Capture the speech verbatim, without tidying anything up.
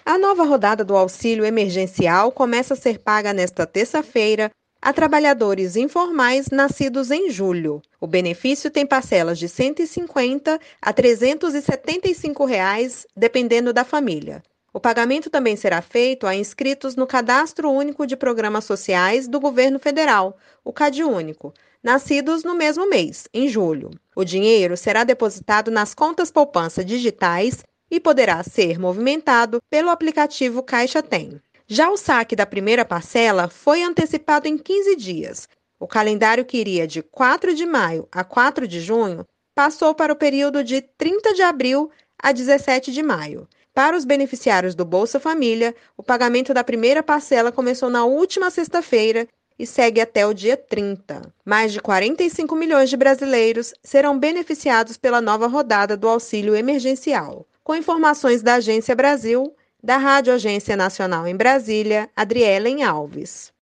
A nova rodada do auxílio emergencial começa a ser paga nesta terça-feira a trabalhadores informais nascidos em julho. O benefício tem parcelas de cento e cinquenta a trezentos e setenta e cinco reais, dependendo da família. O pagamento também será feito a inscritos no Cadastro Único de Programas Sociais do Governo Federal, o CadÚnico, nascidos no mesmo mês, em julho. O dinheiro será depositado nas contas poupança digitais e poderá ser movimentado pelo aplicativo Caixa Tem. Já o saque da primeira parcela foi antecipado em quinze dias. O calendário que iria de quatro de maio a quatro de junho passou para o período de trinta de abril a dezessete de maio. Para os beneficiários do Bolsa Família, o pagamento da primeira parcela começou na última sexta-feira e segue até o dia trinta. Mais de quarenta e cinco milhões de brasileiros serão beneficiados pela nova rodada do auxílio emergencial. Com informações da Agência Brasil, da Rádio Agência Nacional em Brasília, Adrielen Alves.